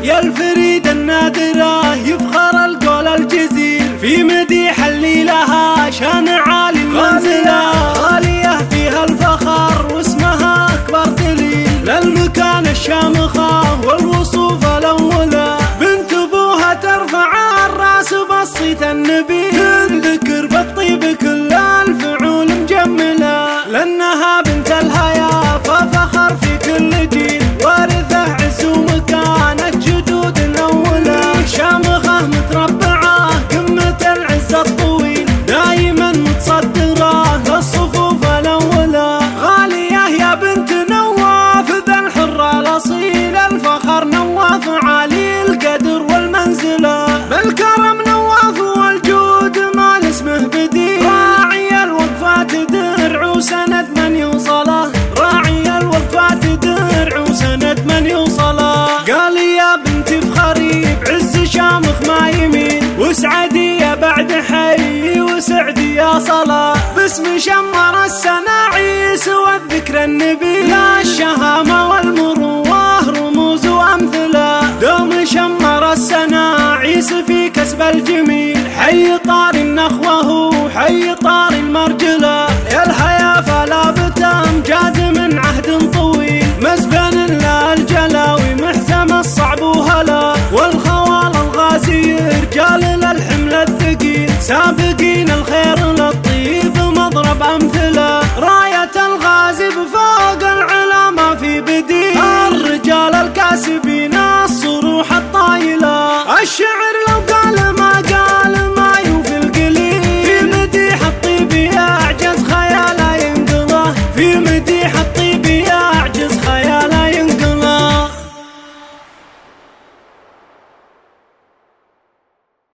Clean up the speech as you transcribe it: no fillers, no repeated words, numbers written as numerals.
يا الفريدة النادرة يفخر القول الجزيل في مديح اللي لها شان عالي المنزلة. غالية فيها الفخر واسمها أكبر دليل للمكان الشامخة والوصوف الأولى. بنت أبوها ترفع الراس بصيت النبي تنذكر بالطيب كل الفعول مجملة لأنها بنت الهيا ففخر في كل جيل وارثة عز ومكانة جدود الأولى. شامخة متربعة قمة العز الطويل دايما متصدرة للصفوف الأولى. غالية يا بنت نواف ذا الحر الأصيل الفخر نواف عالي القدر والمنزلة بالكرم نواف والجود ما لاسمه بديل. راعي الوقفات درع وسند من يوصله راعي الوقفات درع وسند من يوصله. قال يا بنتي افخري بعز شامخ ما يمين واسعدي يا بعد حي وسعدي يا صلاة باسم شمر السناعيس والذكر النبي. لا الشهامة والمروة رموز وامثلة دوم شمر السناعيس في كسب الجميل. حي طار النخوة حي طار المرجلة يا الحياة فلا بتمجاد من عهد طويل مسبن لا الجلاوي محزم الصعب وهلا. والخوال الغازي رجال للحمل الثقيل سابقين الخير للطيب مضرب أمثلة. راية الغازي بفوق العلا ما في بديل الرجال الكاسبين الصروح الطايلة. الشعر لو قال ما يوفي القليل في مديح الطيب يعجز خياله ينقضه في مديح الطيب